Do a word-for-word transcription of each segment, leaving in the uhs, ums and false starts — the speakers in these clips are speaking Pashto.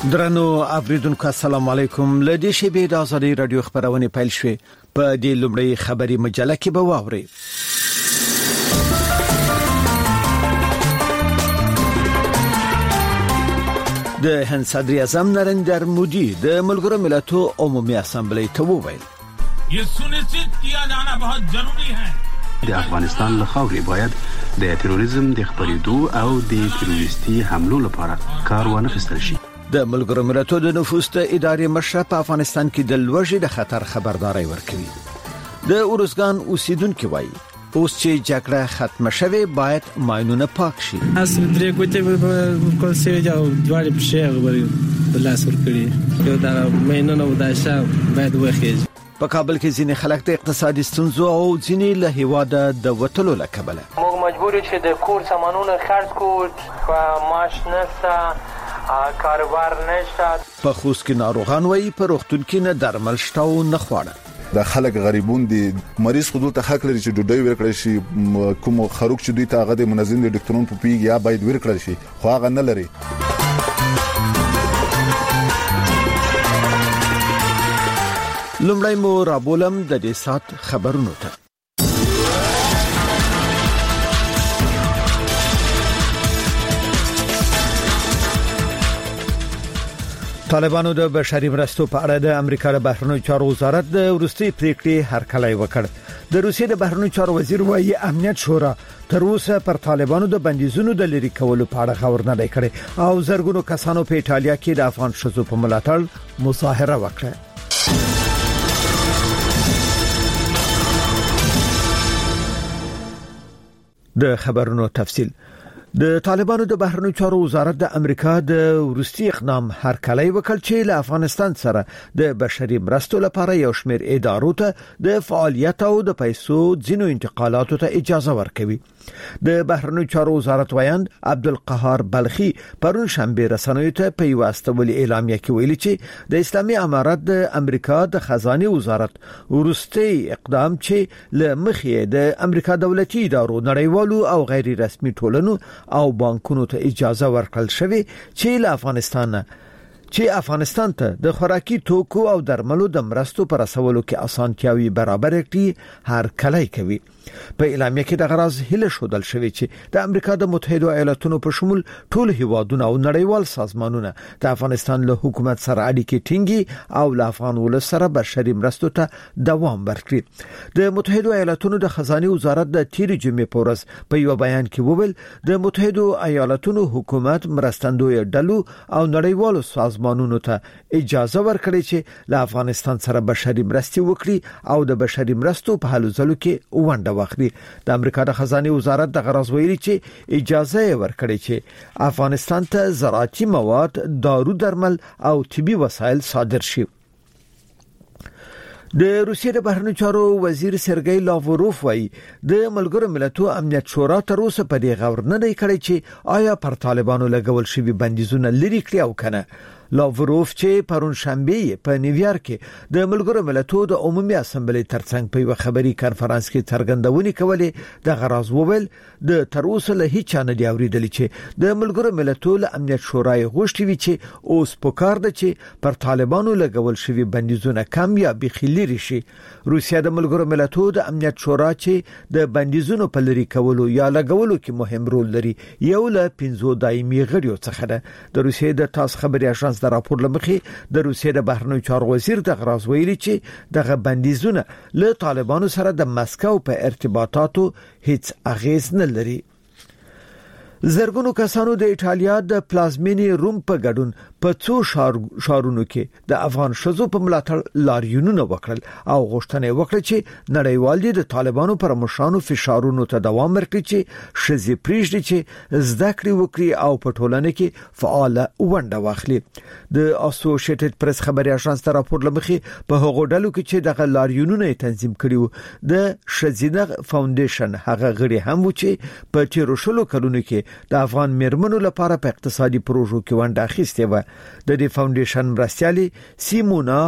درنو اوریدونکو السلام علیکم. لدی شبې د ازادي رادیو خبرونه پیل شوه. په دې لومړی خبري مجله کې به واوري. د هند صدر اعظم نریندر مودي د ملګرو ملتونو عمومي اسامبلې ته وویل یہ سنشچت کیا جانا بہت ضروری ہے. د افغانستان له خاورې باید د تروریزم د خپرېدو او د تروریستي حملو لپاره کار وانخیستل شي. د ملګرو ملتونو د نفوس ته ادارې مشر په افغانستان کې د لوږې د خطر خبرداري ورکوي. د اورزګان اوسیدونکو وایي اوس چې جګړه ختمه شوه باید ماینونه پاک شي. اس درې ګوتې په کول سوي دا دواړي په شی غوړي بلاس ور کړی یو دا ماینونه وداشه باید وخیږي. په کابل کې ځینې خلک د اقتصادي ستونزو او ځینې له هیواده د وټلو لکبله موږ مجبور یو چې د کور سامانونه خرڅ کړو او معاش نشته کاروبار نشته. په خوست کې ناروغان وایي په روغتون کې نه درمل شته او نه خواړه. د خلک غریبون دي مریض خودل ته حق لري چې ډوډۍ ورکړي شي کوم خروق چې دوی ته هغه د منظم دي ډاکټرونو په پیګ یا باید ورکړي شي خو هغه نه لري. لومړی مو رابولم د دې سات خبرونو ته. طالبانو د بشري مرستو په اړه د امریکا د بهرنیو چارو وزارت د وروستي پریکړې هرکلی وکړ. د روسیې د بهرنیو چارو وزیر وایي امنیت شورا تر اوسه پر طالبانو د بندیزونو د لری کولو په اړه خبر نه دی کړی او زرګونو کسانو په ایټالیا کې د افغان شذو په ملاتړ مظاهره وکړه. د خبرونو تفصیل. د طالبانو د بهرنیو چارو وزارت د امریکا د وروستي اقدام هرکلی وکړ چې له افغانستان سره د بشري مرستو لپاره یو شمېر ادارو ته د فعالیت او د پیسو ځینو انتقالاتو ته اجازه ورکوي. د بهرنیو چارو وزارت وایند عبدالقهار بلخي پرون شنبه رسنیو ته په یو استولي اعلامیه کې ویلي چې د اسلامي امارات د امریکا د خزانه وزارت وروستي اقدام چې له مخې د امریکا دولتي ادارو نړیوالو او غیر رسمي ټولنو او بانکونو ته اجازه ورکړل شوې چې له افغانستان چې افغانستان ته د خوراکي توکو او درملو د مرستو پر رسولو کې اسانتیاوي برابر کړي هر کله کوي. په اعلامیه کې د غرض هله شودل شوی چې د امریکا د متحده ایالاتونو په شمول ټول هیوادونه او نړیوال سازمانونه د افغانستان له حکومت سره اړیکې ټینګي او له افغان ولس سره بشري مرستو ته دوام ورکړي. د متحده ایالاتونو د خزانه وزارت د تیر جمعې په ورځ په یو بیان کې وویل د متحده ایالاتونو حکومت مرستندوی ډلو او نړیوالو سازمانونو ته اجازه ورکړي چې له افغانستان سره بشري مرستې وکړي او د بشري مرستو په هلو ځلو کې ونډه واخلي. د امریکا د خزانه وزارت د غرض ویلي چې اجازه ورکړي چې افغانستان ته زراعتي مواد، دارو درمل او طبي وسایل صادر شي. د روسیې د بهرنیو چارو وزیر سرګی لاوروف وایي د ملګرو ملتونو امنیت شورا تر اوسه په دې غور نه دی کړی چې آیا پر طالبانو لګول شوی بندیزونه لري کړی او کنه. لاوروف چې پرون شنبه په نیویارک کې د ملګرو ملتونو د عمومي اسامبلې ترڅنګ په یو خبري کانفرنس کې څرګندونې کولې د غرض وویل د تر اوسه له هیڅ نه دی اوریدلی چې د ملګرو ملتونو امنیت شورا غوښتي وي چې اوس پکار ده چې پر طالبانو لګول شوی بندیزونه کم یا بخیلری شي. روسیا د ملګرو ملتونو د امنیت شورا چې د بندیزونو په لری کولو یا لګولو کې مهم رول لري یو له پنځو دایمي غړیو څخه ده. د روسیې د تاس خبري اژانس د راپور لمخې د روسیې د بهرنیو چارو وزیر د غرض ویلي چې دغه بندیزونه له طالبانو سره د مسکو په ارتباطاتو هیڅ اغیز نه لري. زرګونو کسانو د ایټالیا د پلازمینې روم په ګډون په څو شارونو کې د افغان شذو په ملاتړ لاریونونه وکړل او غوښتنه وکړه چې نړیوال دي د طالبانو پر مشرانو فشارونو ته دوام ورکړي چې شذې پریږدي چې زده کړې وکړي او په ټولنه کې فعال ونډه واخلي. د اسوسییټډ پریس خبري اژانس ته راپور لمخې په هغو ډلو کې چې دغه لاریونونه تنظیم کړي د شذینه فاونډیشن هغه غړي هم و چې په تیرو شلو کلونو کې د افغان میرمنو لپاره په اقتصادي پروژو کې ونډه اخیستې و. د دې فاونډیشن مرستيالي سیمونا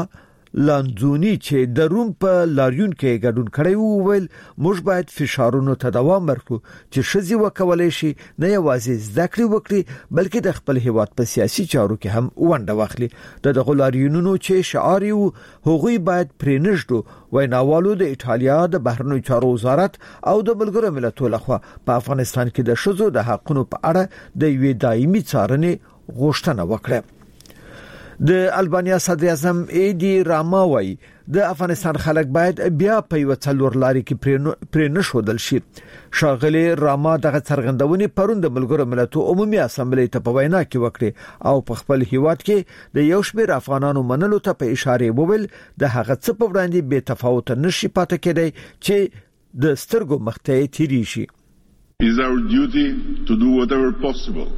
لانزونی چې د روم په لاریون کې ګډون کړی وو ویل موږ باید فشارونو ته دوام ورکړو چې شذي وکولای شي نه یوازې زده کړې وکړي بلکې د خپل هیواد په سیاسي چارو کې هم ونډه واخلي. د دغه لاریونونو چې شعار یو هغوی باید پرېنښدو ویناوالو د ایټالیا د بهرنیو چارو وزارت او د ملګرو ملتونو لخوا په افغانستان کې د شذو د حقونو په اړه د یوې دایمي څارنې غوښتنه وکړه. د البانیا صدر اعظم ایدی راما وایي د افغانستان خلک باید بیا په یو څلور لاري کې پرې نه شودل شي. شاغلی راما دغه څرګندونې پرون د ملګرو ملتونو عمومي اسامبلې ته په وینا کې وکړي او په خپل هیواد کې د یو شمېر افغانانو منلو ته په اشاره وویل د هغه څه په وړاندې بې تفاوت نشي پاتې کېدی چې د سترګو مخته تیری شي. It is our duty to do whatever possible.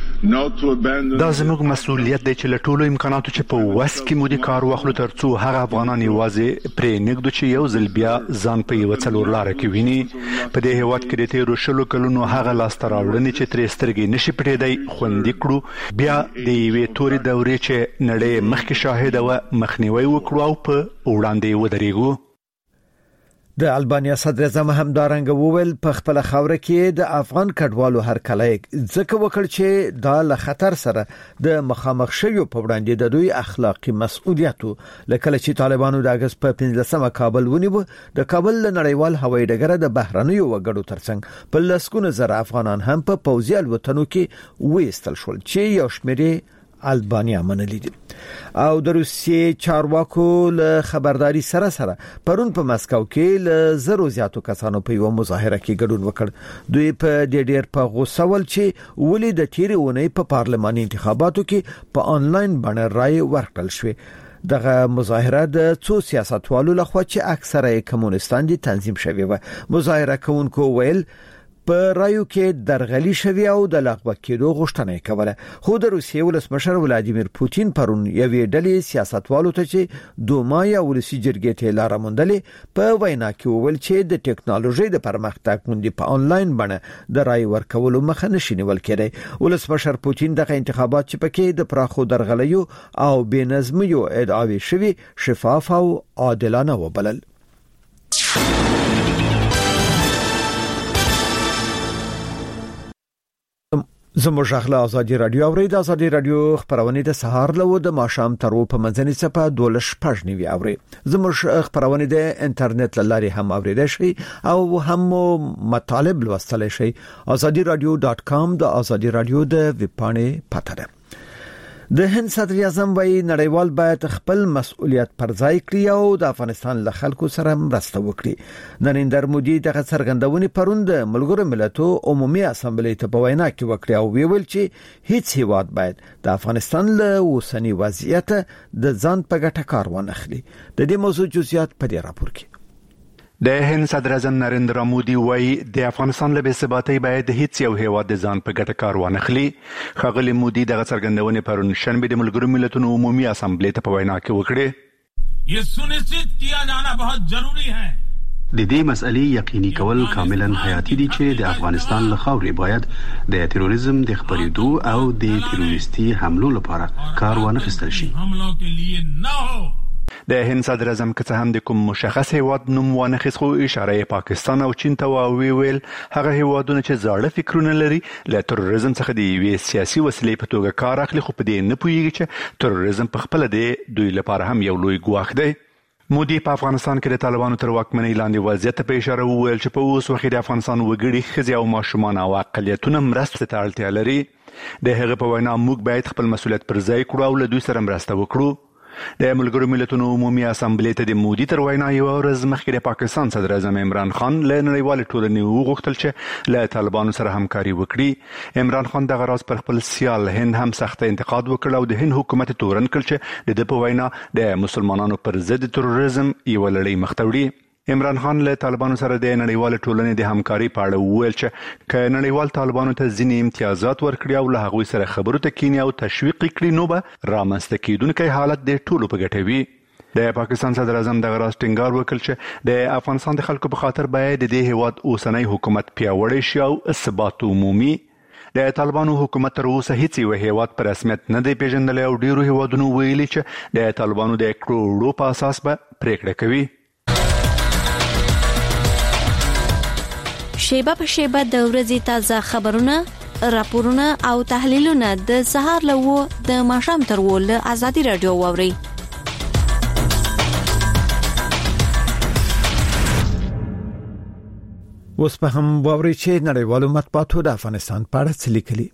دا زموږ مسؤلیت دی چې له ټولو امکاناتو چې په وس کې مو دي کار واخلو ترڅو هغه افغانان یوازې پرې نګدو چې یو ځل بیا ځان په یو څلور لار کې ویني. په دې هیواد کې د تیرو شلو کلونو هغه لاس تراوړنې چې ترې سترګې نشي پټېدای خوندې کړو بیا د یوې تورې دورې چې نړۍ مخکې شاهده و مخنیوي وکړو او په وړاندې ودرېږو. د البانیا صدر اعظم همدارنګ وویل په خپل خاوره کې د افغان کډوالو هر کله ځکه وکړ چې دا له خطر سره د مخامخ شوی په وړاندې د دوی اخلاقی مسؤلیت لکه چې طالبانو د اگست په پنځلسمه کابل ونیو د کابل نړیوال هوایي ډګر د بهرنیو وګړو ترڅنګ په لسګونه زره افغانان هم په پوځي الوتنو کې وېستل شول چې یو شمېر البانیا منلي دي. او د روسیې چارواکو له خبرداري سره سره پرون په مسکو کې له زرو زیاتو کسانو په یو مظاهره کې ګډون وکړ. دوی په ډېر ډېر په غوسه ول چې ولې د تیرې اونۍ په پارلماني انتخاباتو کې په آنلاین باندې رائے ورکړل شوې. دغه مظاهره د څو سیاستوالو لخوا چې اکثره کمونستان دي تنظیم شوې و. مظاهره کوونکو ویل په رایو کې درغلي شوی او د لغوه کېدو غوښتنه کوله. خو د روسیې ولسمشر ولادیمیر پوتین پرون یوې ډلې سیاستوالو ته چې دوما یا ولسی جرګې ته لار موندلې په وینا کې وویل چې د ټکنالوژي د پرمختګ غونډې په آنلاین باندې د رای ورکولو مخه نشي نیول کېدی. ولسمشر پوتین دغه انتخابات چې پکې د پراخو درغلیو او بې نظمیو ادعاوې شوی شفاف او عادلانه وبلل. زموږ غلا ازادي رادیو اورید ازادي رادیو خبرونه د سهار له د ماشام تر په منځنۍ صفه دولش پښنی اوري. زموږ خبرونه د انټرنیټ لاري هم اوریدل شي او هم مطالب لوستل شي. ازادي رادیو ډاٹ کام د ازادي رادیو د ویبپاڼې پته ده. د هند صدر اعظم وايي نړیوال باید خپل مسؤلیت پر ځای کړي او د افغانستان له خلکو سره مرسته وکړي. نریندر مودي دغه څرګندونې پرون د ملګرو ملتونو عمومي اسامبلې ته په وینا کې وکړه او ویل چې هیڅ هیواد باید د افغانستان له اوسنی وضعیت د ځان په ګټه کار ونه اخلي. د دې موضوع جزئیات په دې راپور کې. د هند صدر اعظم نریندر مودي وايي د افغانستان له بېثباتۍ باید هیڅ یو هیواد د ځان په ګټه کار ونه اخلي. ښاغلي مودي دغه څرګندونې پرون شنبه د ملګرو ملتونو عمومي اسامبلې ته په وینا کې وکړې. یہ سنشچت کیا جانا بہت ضروری ہے. د دې مسئلې یقیني کول کاملا حیاتي دي چې د افغانستان له خاورې باید د تروریزم د خپرېدو او د تروریستي حملو لپاره کار ونه اخیستل شي. حملوں کے لیے نہ ہو. د هند صدر اعظم که څه هم د کوم مشخص هیواد نوم ونه خېس خو اشاره پاکستان او چین ته واوی ویل هغه هیوادونه چې زاړه فکرونه لري له تروریزم څخه د یوې سیاسي وسیلې په توګه کار اخلي خو په دې نه پوهیږي چې تروریزم په خپل دی دوی لپاره هم یو لوی ګواښ دی. مودي په افغانستان کې د طالبانو تر واکمنۍ لاندې وضعیت په اشاره وویل چې په اوس وخت د افغانستان وګړي ښځې او ماشومان او اقلیتونه مرستې ته اړتیا لري. د هغه په وینا موږ باید خپل مسؤلیت پر ځای کړو او له دوی سره مرسته وکړو. د ملګرو ملتونو عمومي اسامبلې ته د مودي تر وینا یو ورځ مخکې د پاکستان صدر اعظم عمران خان له نړیوالې ټولنې وغوښتل چې له طالبانو سره همکاري وکړي. عمران خان دغه راز پر خپل سیال هند هم سخت انتقاد وکړ او د هند حکومت تورن کړ چې د دې په وینا د مسلمانانو پر ضد تروریزم یو لړۍ مخ ته وړي. عمران خان له طالبانو سره د نړیوال ټولنې د همکاري په اړه وویل چې که نړیوال طالبانو ته ځینې امتیازات ورکړي او له هغوی سره خبرو ته کینی او تشویق کړي نو به رامنځته کېدونکی حالت د ټولو په ګټه وي. د پاکستان صدر اعظم دغه راز ټینګار وکړ چې د افغانستان د خلکو په خاطر باید د دې هیواد اوسنی حکومت پیاوړی شي او ثبات عمومي. د طالبانو حکومت تر اوسه هیڅ یو هیواد په رسمیت نه دی پیژندلی او ډیرو هیوادونو ویلي چې د طالبانو د کروڑو په اساس به پریکړه کوي. شیبه په شیبه د ورځې تازه خبرونه، راپورونه او تحلیلونه د سهار له د ماښام تر و له ازادي رادیو واوري. اوس په هم واوري چې نړیوالو مطبوعاتو د افغانستان په اړه څه لیکلي.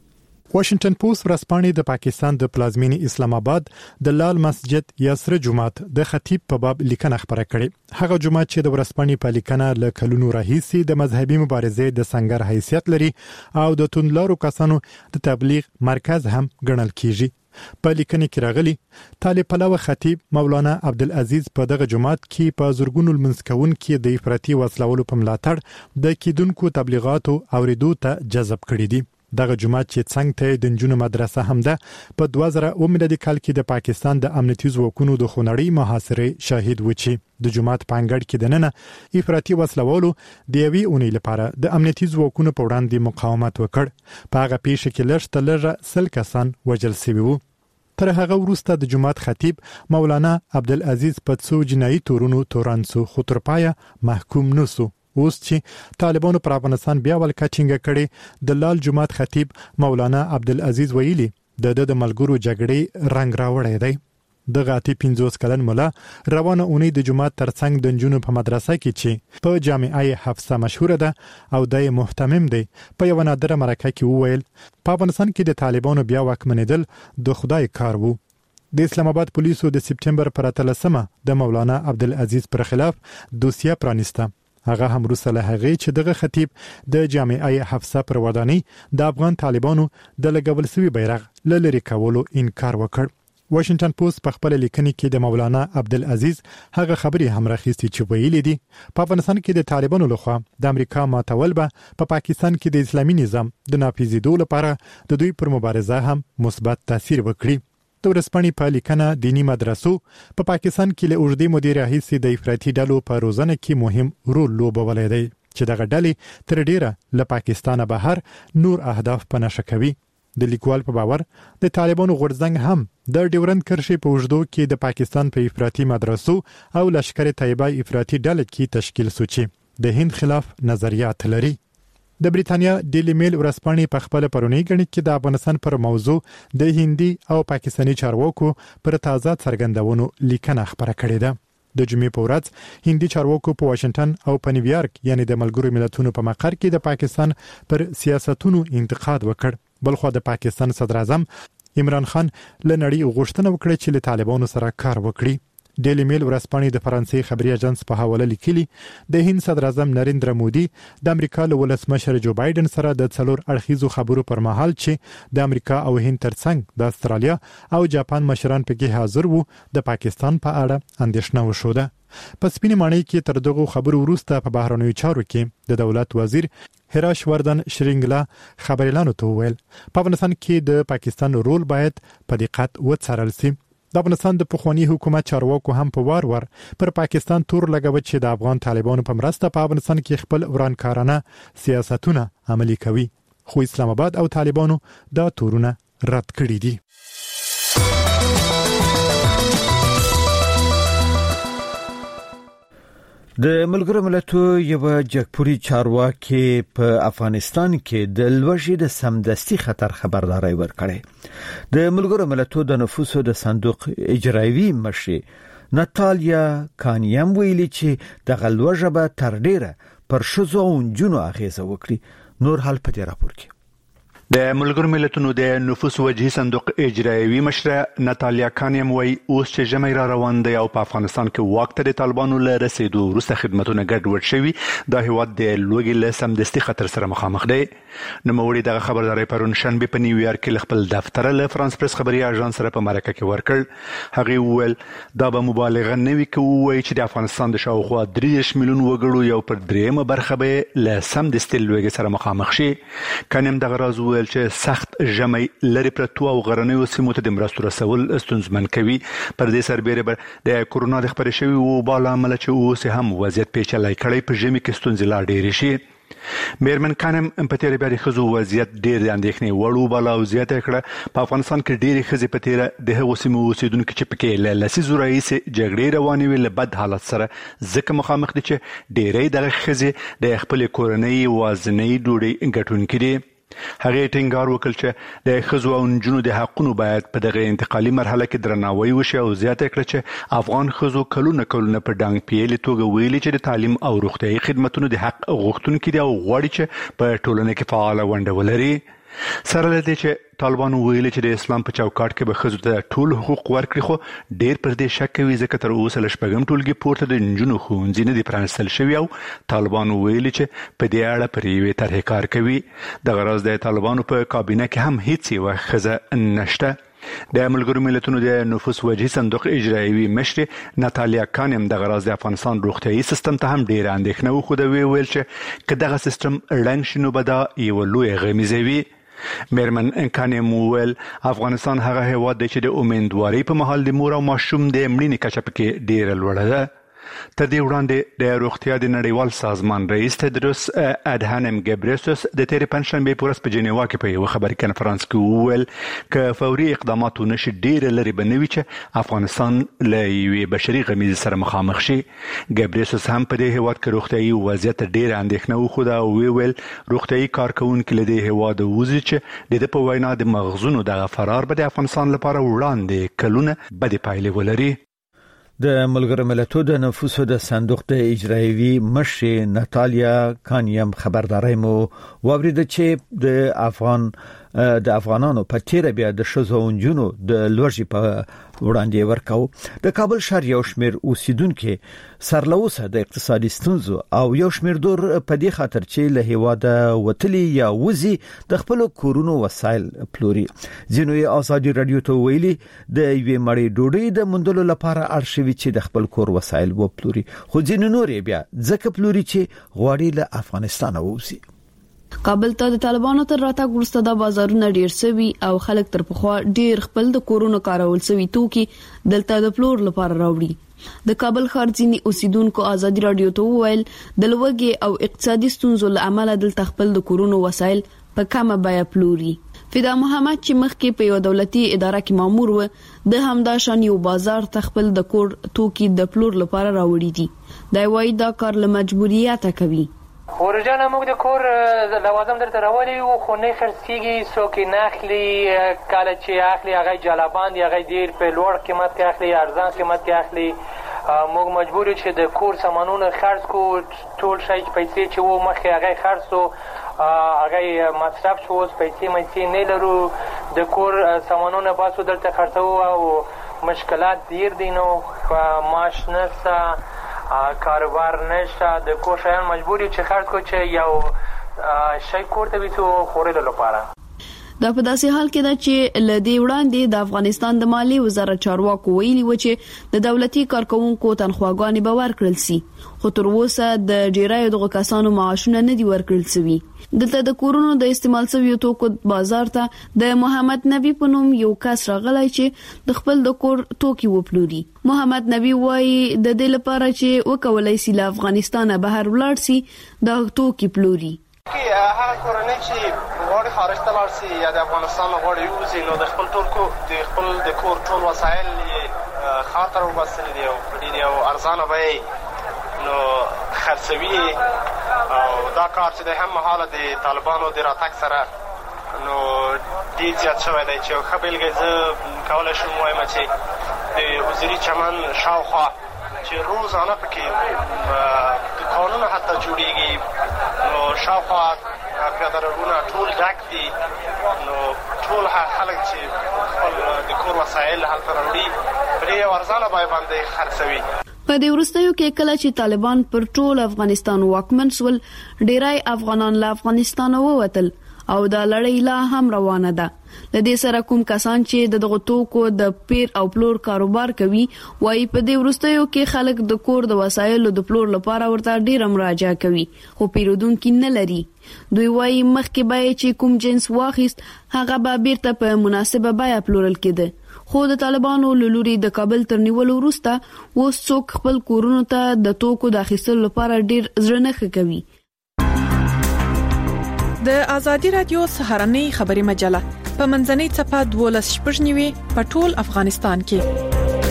واشنگټن پوسټ ورځپاڼې د پاکستان د پلازمینې اسلام آباد د لال مسجد یاسر جمعات د خطیب په باب لیکنه خبره کړې. هغه جمعات چې د ورځپاڼې په لیکنه له کلونو راهیسي د مذهبي مبارزې د سنگر حیثیت لري او د توندلارو کسانو د تبلیغ مرکز هم ګڼل کیږي. په لیکنه کې راغلي طالب پلو خطیب مولانا عبدالعزیز په دغه جمعات کې په زورګونو المنسکون کې د افراطي وسلوالو په ملاتړ د کیدونکو تبلیغاتو اوریدو ته جذب کړي دي. دغه جمعات چې څنګه ته د جنونو مدرسه هم ده په دوه زره اووه میلادي کال کې د پاکستان د امنیتي ځواکونو د خونړۍ محاصرې شاهد و چې د جمعات په انګړ کې د ننه افراطي وسلوالو د یوې اونۍ لپاره د امنیتي ځواکونو په وړاندې مقاومت وکړ. په هغه پیښه کې لږ تر لږه سل کسان وژل شوي وو. تر هغه وروسته د جمعات خطیب مولانا عبدالعزیز په څو جنایي تورونو تورن سو خو تر پایه محکوم نسو. اوس چې طالبانو پر افغانستان بیا ولکه ټینګه کړي د لال جمعات خطیب مولانا عبدالعزیز ویلي د د ملګرو جګړې رنگ راوړی دی. د غاتی پنځوس کلن مولا روانه اونۍ د جمعات ترڅنګ د جنونو په مدرسه کې چې په جامعه حفصه مشهوره ده او د محتمم دی په یو نادره مرکه کې وویل په افغانستان کې د طالبانو بیا واکمنېدل د خدای کار وو. د اسلام آباد پولیسو د سپټمبر پر اتلسمه د مولانا عبدالعزیز پر خلاف دوسیه پرانیسته. هغه هم روسه له هغه چې دغه خطیب د جامعه حفصه پر ودانۍ د افغان طالبانو د لګول شوی بیرغ لری کولو انکار وکړ. واشنگټن پوسټ په خپل لیکنه کې د مولانا عبدالعزیز هغه خبرې هم راخیستي چې ویلي دي په افغانستان کې د طالبانو لخوا د امریکا ماتول به په پا پاکستان کې د اسلامي نظام د نافذېدو لپاره د دوی پر مبارزه هم مثبت تاثیر وکړي. د ورځپاڼې په لیکنه دینی مدرسو په پا پاکستان کې له اوږدې مودې راهیسې د افراطي ډلو په روزنه کې مهم رول لوبولی دی چې دغه ډلې تر ډیره له پاکستانه بهر نور اهداف په نښه کوي. د لیکوال په باور د طالبانو غورځنګ هم د ډیورند کرښې په اوږدو کې د پاکستان په افراطي مدرسو او لشکر طیبه افراطي ډلې کې تشکیل شو چې د هند خلاف نظریات لري. د بریتانیا ډیلی میل ورځپاڼې په خپل پرونی غنټ کې د افغانستان پر موضوع د هندي او پاکستاني چارواکو پر تازه څرګندونو لیکنه خبره کړې ده. د جمعې په ورځ هندي چارواکو په واشنگټن او په نیویارک یعنی د ملګرو ملتونو په مقر کې د پاکستان پر سیاستونو انتقاد وکړ. بلخو د پاکستان صدر اعظم عمران خان له نړۍ غوښتنه وکړه چې له طالبانو سره کار وکړي. ډیلی میل ورځپاڼې د فرانسې خبري اژانس په حواله لیکلي د هند صدر اعظم نریندرا مودي د امریکا له ولسمشر جو بایدن سره د څلور اړخیزو خبرو پر مهال چې د امریکا او هند ترڅنګ د استرالیا او جاپان مشران پکې حاضر وو د پاکستان په اړه اندېښنه وشوده. په سپینې ماڼۍ کې تر دغه خبرو وروسته په بهرنیو چارو کې د دولت وزیر هراش وردن شرینګلا خبريالانو ته وویل په افغانستان کې د پاکستان رول باید په دقت وڅارل شي. د افغانستان د پخوانی حکومت چارواکو هم په وار وار پر پاکستان تور لګوي چې د افغان طالبانو په مرسته په افغانستان کې خپل ورانکارانه سیاستونه عملي کوي. خو اسلام آباد او طالبانو دا تورونه رد کړي دي. د ملګرو ملتونو یو جګپوري چارواکي په افغانستان کې د لوږې د سمدستي خطر خبرداري ورکړې. د ملګرو ملتونو د نفوسو د صندوق اجرایوي مشر ناتالیا کانیم ویلي چې د غلوژه به تر ډیره پر شذو او جنو اغیزه وکړي. نور حال په دې راپور کې د ملګرو ملتونو د نفوس وجهي صندوق اجرایوي مشر ناتالیا کانیم وایي اوس چې ژمی را روان دی او په افغانستان کې واک ته د طالبانو له رسیدو وروسته خدمتونه ګډوډ شوي دا هیواد د لوږې له سمدستي خطر سره مخامخ دی. نوموړي دغه خبرداري پرون شنبه په نیویارک کې خپل دفتر له فرانس پریس خبري اژانس سره په مرکه کې ورکړ. هغه وویل دا به مبالغه نه وي کوي چې د افغانستان د شاوخوا درې میلیون وګړو یو پر دریمه برخه به له سمدستي لوږې سره مخامخ شي. کانیم دغه راز ویل چې سخت ژمی لري پرتو او غرنیو سیمو ته د مرستو رسول ستونزمن کوي. پر دې سربېره د کورونا د خبرې شوی وبا له امله چې اوس هم وضعیت پیچلی کړی په ژمي کې ستونزې لا ډېرې شي. میرمن کانم په تیر بیا د خزو وضعیت ډیر د اندېښنې وړ وباله او زیاته کړه په افغانستان کې ډېرې ښځې په تیر د هغو سیمو اوسېدونکو چې پکې له لسیزو راهیسې جګړې روانې وې له بد حالت سره ځکه مخامخ دي چې ډېری دغه ښځې د خپلې کورنۍ وازنۍ ډوډۍ ګټونکي دي. هغه ټینګار وکړ چې د ښځو او نجونو د حقونو باید په دغه انتقالي مرحله کې درناوی وشي او زیاته کړه چې افغان ښځو کلونه کلونه په ډانګ پیلې توګه ویلي چې د تعلیم او روغتیايي خدماتو د حق غوښتونکي دي او غواړي چې په ټولنه کې فعاله ونډه ولري. سره له دې چې طالبانو ویلي چې د اسلام په چوکاټ کې به ښځو ته ټول حقوق ورکړي خو ډېر پر دې شک کوي ځکه تر اوسه له شپږم ټولګي پورته د نجونو ښوونځي نه دي پرانیستل شوي او طالبانو ویلي چې په دې اړه پر یوې طرحې کار کوي. دغه راز د طالبانو په کابینه کې هم هیڅ یوه ښځه نشته. د ملګرو ملتونو د نفوس وجهي صندوق اجرایوي مشر ناتالیا کانم دغه راز د افغانستان روغتیايي سیستم ته هم ډېره اندېښنه وښوده. ویل چې که دغه سیستم ړنګ شي نو به دا یوه لویه غمیزه وي. میرمن کانم وویل افغانستان هغه هیواد دی چې د امیندوارۍ په مهال د مور او ماشوم د مړینې کچه پکې ډېره لوړه ده. تر دې وړاندې د روغتیا د نړیوال سازمان رئیس تدروس ادهانم ګبریسوس د تېرې پنجشنبې په ورځ په جنیوا کې په یوه خبري کنفرانس کې وویل که فوري اقدامات ونه شي ډېره لرې به نه وي چې افغانستان له یوې بشري غمیزې سره مخامخ شي. ګبریسوس هم په دې هیواد کې روغتیايي وضعیت ډېره اندېښنه وښوده او ویل روغتیايي کارکوونکي له دې هیواده وځي چې د ده په وینا د مغزونو دغه فرار به د افغانستان لپاره وړاندې کلونه بدې پایلې ولري. د ملګرو ملتونو د نفوسو د صندوق د اجرایوي مشر ناتالیا کانیم خبرداري مو وورید چې د افغان د افغانانو په تیر بیا د شزو اونجونو د لوړجی په وړاندې ورکاو. د کابل شهر یو شمیر اوسیدونکو سرلوسه د اقتصادي ستونزو او یو شمیر دور په دې خاطر چې له هیواده وتلی یا وزي د خپل کورونو وسایل پلوري. ځینو یې ازادي رادیو ته ویلي د یوې مړۍ ډوډۍ د مندلو لپاره ارشوي چې د خپل کور وسایل و پلوري خو ځینو نور بیا ځکه پلوري چې غواړي له افغانستان ووزي. کابل ته د طالبانو تر راتګ وروسته د بازارونو ډیر سوي او خلک تر پخوا ډیر خپل د کورونو کارول سوي توکي دلته د پلور لپاره راوړي. د کابل ښار ځینی اوسیدونکو ازادي رادیو ته وویل د لوګي او اقتصادي ستونزو له امله دلته خپل د کورونو وسایل په کمه بیه پلوري. فدا محمد چې مخکې په یو دولتي اداره کې مامور و د همدا شان یو بازار ته خپل د کور توکي د پلور لپاره راوړي دي. دا وایي دا کار له مجبوریت کوي. ورجانه موږ د کور لوازم درته راوړي وو خو نه خرڅېږي څوک یې نه اخلي. کله چې اخلي هغه جلبان دي هغه ډېر په لوړ قیمت کې اخلي ارزان قیمت کې اخلي. موږ مجبور یو چې د کور سامانونه خرڅ کړو. ټول شی پیسې چې وو مخکې هغه خرڅ کړو هغه مصرف شو اوس پیسې مېسې نه لرو. د کور سامانونه باسو درته خرڅوو او مشکلات ډېر دي نو معاش نشته کاروبار نشته د کور شیان مجبور یو چې خرڅ کړو چې یو شی کور ته ویسو خورلو لپاره. دا په داسې حال کې ده چې لدی وړاندې د افغانستان د مالی وزارت چارواکو ویلي و چې د دولتي کارکونکو تنخواګانې به ورکړل شي خو تر اوسه د ډیرایو دغه کسانو معاشونه نه دي ورکړل شوي. دلته د کورونو د استعمال شویو توکو بازار ته د محمد نبی په نوم یو کس راغلی چې د خپل د کور توکي وپلوري. محمد نبی وایي د دې لپاره چې وکولای شي له افغانستانه بهر ولاړ شي د توکي پلوري. کې هغه کورنۍ چې غواړي خارج ته لاړ شي یا د افغانستان غواړي ووځي نو د خپل ټول کو د خپل د کور ټول وسایل یې خاطر وباسلي دي او په ډېر یو ارزانه بیې نو خرڅوي او دا کار چې دی هم مهاله د طالبانو د راتګ سره نو ډېر زیات شوی دی چې یو ښه بېلګه زه کولی شم ووایم چې د وزیري چمن شاوخوا چې روزانه پکې دکانونه حتی جوړېږي نو شاوخوا پیاده روونه ټول ډک دي نو ټول خلک چې خپل د کور وسایل هلته راوړي په ډېر یو ارزانه بیه باندې خرڅوي. په دې وروستیو کې کله چې طالبان پر ټول افغانستان واکمن شول ډیری افغانان له افغانستان ووتل او دا لړۍ لا هم روانه ده. د دې سره کوم کسان چې دغه توکو د پیر او پلور کاروبار کوي وايي په دې وروستیو کې خلک د کور د وسایلو د پلور لپاره ورته ډیر مراجعه کوي خو پیرودونکي نه لري. دوی وايي مخکې به چې کوم جنس واخیست هغه به بیرته په مناسبه بیه پلورل کېده خو د طالبانو لوري د کابل تر نیولو وروسته اوس څوک خپل کورونو ته د توکو د اخیستلو لپاره ډیر زړه نه کوي. د آزادي رادیو سهارنۍ خبري مجله په منځنۍ چپه دولس شپږ نیوي په ټول افغانستان کې.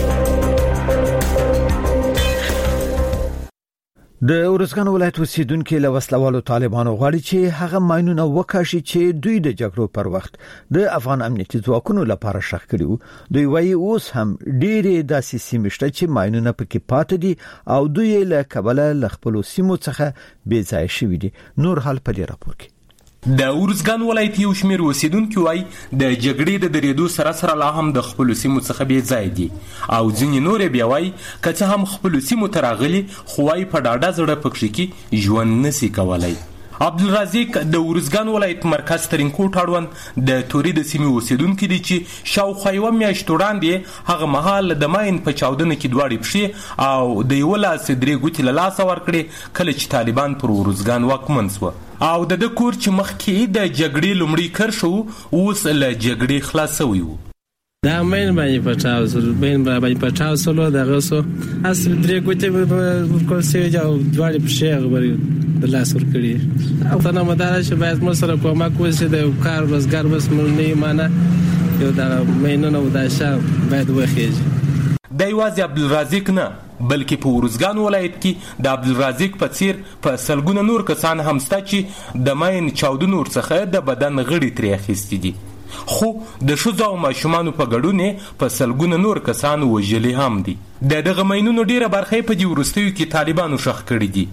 د ورزګان ولایت اوسیدونکو له وسلوالو طالبانو غواړي چې هغه ماينونه وکاشي چې دوی د جګړو پر وخت د افغان امنیتي ځواکونو لپاره شخ کړیو. دوی وايي اوس هم ډېرې داسې سیمې شته چې ماينونه پکې پاتې دي او دوی له کبله له خپل سیمو څخه بې ځای شوي دي. نور حال په دې راپور کې د ورزګان ولایت یو شمېر اوسیدونکو وايي د جګړې د درېدو سره سره لا هم د خپل سیمو څخه بې ځای دي او ځینې نور بیا وايي که څه هم خپل سیمو ته راغلي خو وايي په ډاډه زړه پکې کې ژوند نشي کولای. عبدالرزاق د ورزګان ولایت مرکز ترینکوټ اړوند د توري د سیمې اوسیدونکو دي چې شاوخوا یوه میاشت وړاندې هغه مهال د ماین په چاودنه کې دواړې پښې او د یوه لاس درې ګوتې له لاسه ورکړې کله چې طالبان پر ورزګان واکمن شوه او د ده کور چې مخکې د جګړې لومړی کرښه و اوس له جګړې خلاص شوی و. دا مین باندې پټاو سره بین باندې پټاو سره دغه سو اصل درې ګوتې کول سي او دواړې پښې غوړي د لاس ور کړی او ته نه مدار شي باید مو سره کومک وشي د کار روزګار بس مې نه مانه یو دا مینونه و دا شاب باید وخیږي. د یوازې عبدالرزاق نه بلکې په ورزګان ولایت کې د عبدالرزاق په څیر په سلګونه نور کسان هم شته چې د ماین چاودنو ورڅخه د بدن غړي ترې اخیستي دي خو د ښځو او ماشومانو په ګډون په سلګونه نور کسان وژلي هم دي. د دغه ماینونو ډیره برخه په دې وروستیو کې طالبانو شخ کړي دي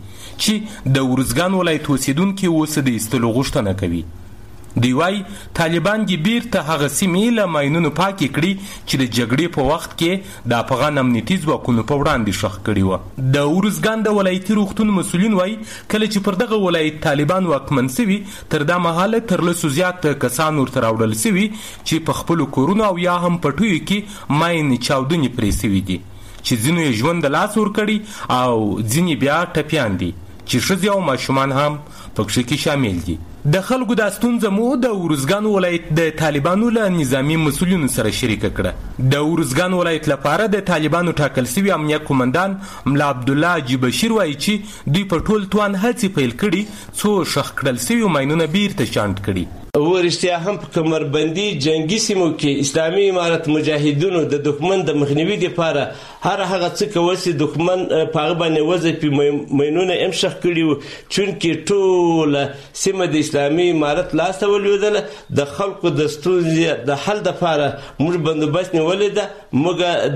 چې د ورزګان ولایت اوسیدونکو اوس د ایستلو غوښتنه کوي. دی وايي طالبان دې بیرته هغه سیمې له ماینونو پاکې کړي چې د جګړې په وخت کې د افغان امنیتي ځواکونو په وړاندې شخ کړي وو. د ورزګان د ولایتي روغتون مسؤلین وايي کله چې پر دغه ولایت طالبان واکمن سوي تر دا مهاله تر لسو زیات کسان ورته راوړل سوي چې په خپلو کورونو او یا هم پټیو کې ماین چاودنې پرې سوي دي چې ځینو یې ژوند د لاس ورکړي او ځینې بیا ټپیان دي چې ښځې او ماشومان هم پکې کې شامل دي. د خلکو د ستونزه مو د ورزګان ولایت د طالبانو له نظامی مسؤلینو سره شریک کړه. د ورزګان ولایت لپاره د طالبانو ټاکل شوی امنیت قومندان ملا عبدالله حاجي بشیر وایي چې دوی په ټول توان هڅې پیل کړي څو شخ کړل شوي ماینونه بیرته شانټ کړي. ورشتیا هم په کمربندي جنگي سیمو کې اسلامي امارت مجاهدونو د دښمن د مخنیوي لپاره هر هغه څه کول چې دښمن په هغه باندې وځي ماینونه هم شخ کړي وو چونکې ټوله سیمه د اسلامي امارت لاس ته ولوېدله. د خلکو د ستونزې د حل دپاره موږ بندوبست نیولې ده موږ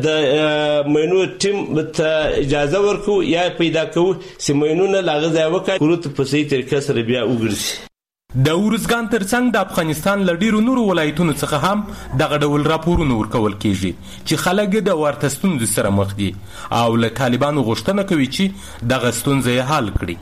د ماینو ټیم ته اجازه ورکوو یا پیدا کوو چې ماینونه له هغه ځایه وکړي کورو ته په صحیح طریقه سره بیا وګرځي. د ورزګان ترڅنګ د افغانستان له ډیرو نورو ولایتونو څخه هم دغه ډول راپورونه ورکول کیږي چې خلک د ورته ستونزو سره مخ دي او له طالبانو غوښتنه کوي چې دغه ستونزې یې حل کړي.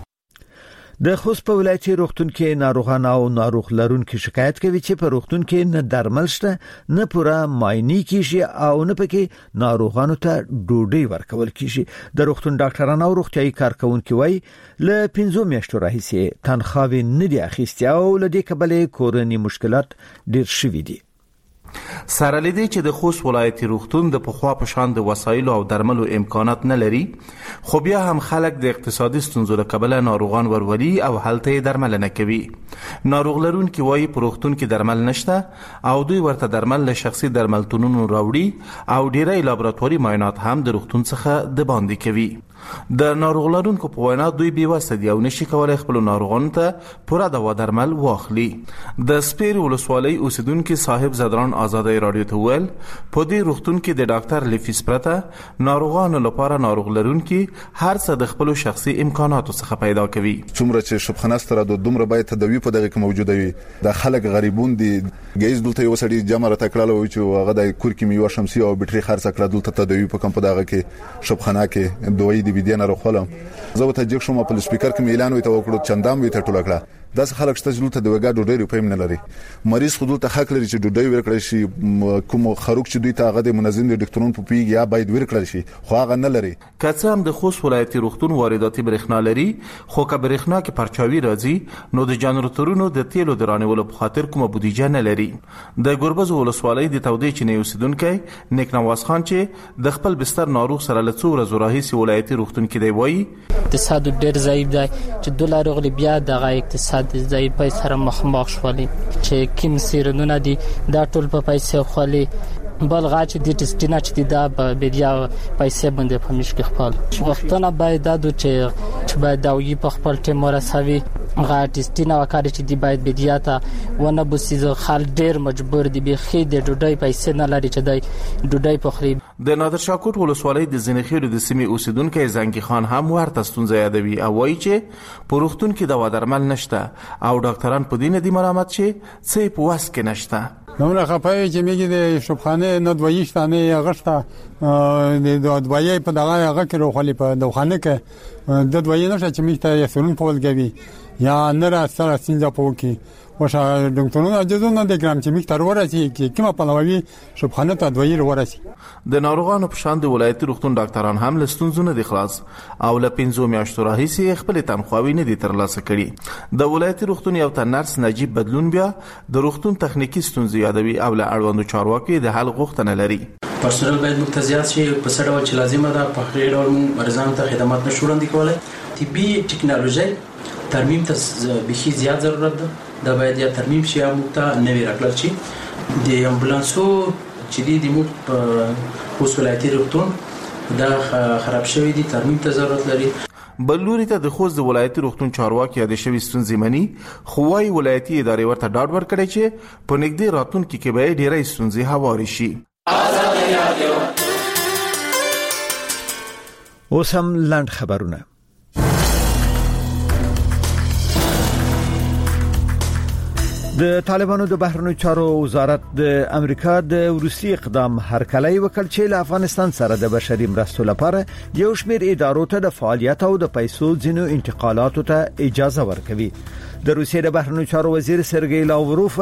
د خوست په ولایتي روغتون کې ناروغان او ناروغ لرونکو شکایت کوي چې په روغتون کې نه درمل شته نه پوره ماینی کیږي او نه پکې ناروغانو ته ډوډۍ ورکول کیږي. د روغتون ډاکټرانو او روغتيایي کارکونکو وايي له پنځو میاشتو راهیسې تنخواوي نه دي اخیستي او له دې کبله کورنۍ مشکلات ډیر شوي دي. سره لیدي چې د خوست ولایتي روغتون د پخوا په شان د وسایل او درملو امکانات نه لري خو بیا هم خلک د اقتصادي ستونزو له کبله ناروغان ورولي او هلته درملنه کوي. ناروغ لرونکي وايي په روغتون کې درمل نشته او دوی ورته درمل له شخصي درملتونونو راوړي او ډیری لابراتواري معاینات هم د روغتون څخه د باندې کوي. د ناروغ لرونکو په وینا دوی بې وسه دي او نشي کولای خپل ناروغانو ته پوره دوا درمل واخلي. د سپیر ولسوالۍ اوسیدونکو صاحب زدران آزادۍ رادیو ته ویل په دې روغتون کې د ډاکټر لفیس پرته ناروغانو لپاره ناروغ لرونکي هر څه د خپل شخصي امکاناتو څخه پیدا کوي. څومره چې شپخانه ستره د دومره باید تدوی په دغه کې موجوده وي. د خلک غریبون دي ګیز دلته یو سړي جمع را تکړه وي چې هغه د کور کې میوه شمسي او بټري خرڅ کړه دلته تدوی په کم په دغه کې شپخانه کې دوی دی بيدین راخولم زه ته جګ شوم په سپیکر کې اعلان وي ته وکړو چندام وي ته ټوله کړه داس خلک شته چې ته د وګا ډوډۍ روپیم نه لري. مریض خود ته حق لري چې ډوډۍ ورکړي شي کوم خروق چې دوی ته هغه د منظم دي ډاکټرون په پیګ یا باید ورکړي شي خو هغه نه لري. کڅ هم د خوست ولایتي روغتون وارداتي برېښنا لري خو که برېښنا کې پرچاوي راځي نو د جنراتورونو د تیلو درانولو په خاطر کومه بودیجه نه لري. د ګوربز ولسوالۍ د تودې چینه اوسیدونکو نیک نواز خان چې د خپل بستر ناروغ سره له څو ورځې راهیسې ولایتي روغتون کې دی وایي اقتصاد ډېر ضعیف دی چې ډالر غلی بیا د اقتصاد د ضعیفۍ سره مخامخ شولې چې کوم سیرونه دي دا ټول په پیسې خولي بل غاچ دي ټسټینا چې دا به بیا پیسې باندې په مشکل خپل وختونه باید دا چې چې باید داوی په خپل ټیم ورسوي غا ټسټینا وکړي چې دی باید بیا ته ونه بوسیزو خال ډیر مجبور دي به خې د ډوډۍ پیسې نه لري چې دی ډوډۍ پخري. د نادر شاه کوټ ولسوالۍ د زنخیلو د سیمې اوسیدونکو زنګي خان هم ورته ستونزه یادوي او وایي چې پروختون کې دوا درمل نشته او ډاکټران په دې نه دي مرامت شي څه په واس کې نشته. نو خپای چې میګي د شوبخانه نه دویشته نه غشته د دوی په دغه هغه کې روخلي په دوخانه کې د دوی نشه چې میته یې سرون په ولګوي یا نه را سره سینځه پوکي وشه ډاکټرونو اجازه نه د ګرام چې میته ورسي چې کومه پلووي شوبخانه ته دوی ورسي. د ناروغانو په شان د ولایتي روغتون ډاکټران هم له ستونزو نه دي خلاص او له پنځو میاشتو راهیسې خپل تنخواوي نه دي ترلاسه کړي. د ولایتي روغتون یو تن نرس نجیب بدلون بیا د روغتون تخنیکی ستونزې یادوي او له اړوندو چارواکي د حل غوښتنه لري. پرسونل باید متزیات شي په څه ډول چې لازمه ده په خیر ډول مریضانو ته خدمات نشو وړاندې کولای. طبي ټکنالوژي ترمیم ته به زیات ضرورت ده دا باید یا ترمیم شي یا موږ ته نوی راکړل شي. د امبولانسو چې دی د موږ په ولایتي روغتون دا خراب شوی دي ترمیم ته ضرورت لري. بلوري ته د خوست د ولایتي روغتون چارواکي یاد شوی ستونزې مني خو وايي ولایتي ادارې ورته ډاډ ورکړي چې په نږدې راتلونکي کې به ډېرې ستونزې هواري شي. اوس هم لاند خبرونه. د طالبانو د بهرنیو چارو وزارت د امریکا د روسي اقدام هرکلی وکړ چې له افغانستان سره د بشري مرستو لپاره یو شمېر ادارو ته د فعالیت او د پیسو ځینو انتقالاتو ته اجازه ورکوي. د روسیې د بهرنیو چارو وزیر سرګی لاوروف